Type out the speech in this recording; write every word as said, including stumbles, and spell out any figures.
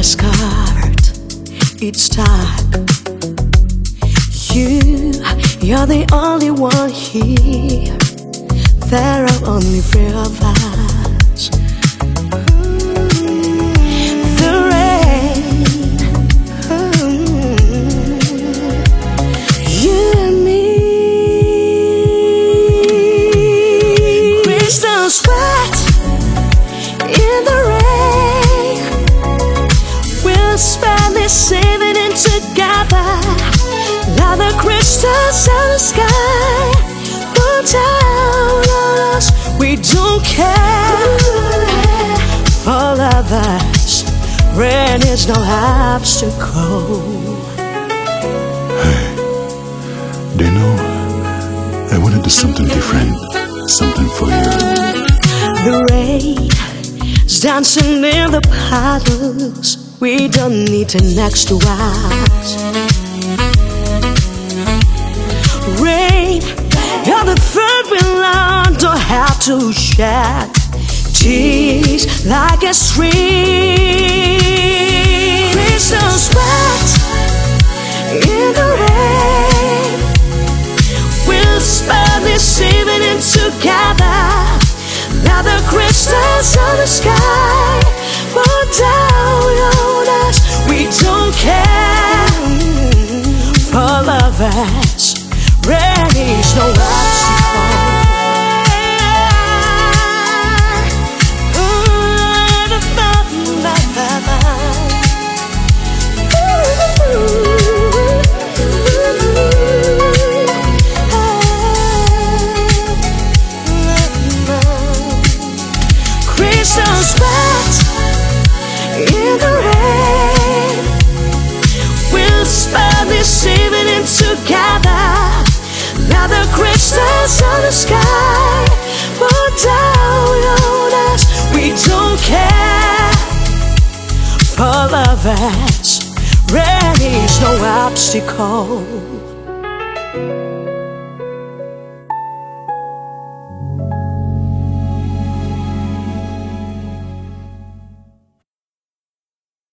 discovered it's time. You, you're the only one here. There are only three of us. The rain, you and me. Crystal sweat in the rain. We'll spend this evening together. Like the crystals of the sky, fall down on us. We don't care. For lovers, rain is no obstacle. Hey, do you know, I want to do something different, something for you. The rain is dancing in the puddles. We don't need to next to us. Rain, you're the third we learn. Don't have to shed tears like a stream. Crystal sweat in the rain. We'll spend this evening together. Now the crystals of the sky fall down on us. We don't care. For lovers, rain is no obstacle. Crystal sweat in the rain. We'll spend this evening together. Now the crystals of the sky fall down on us. We don't care. For lovers, rain is no obstacle.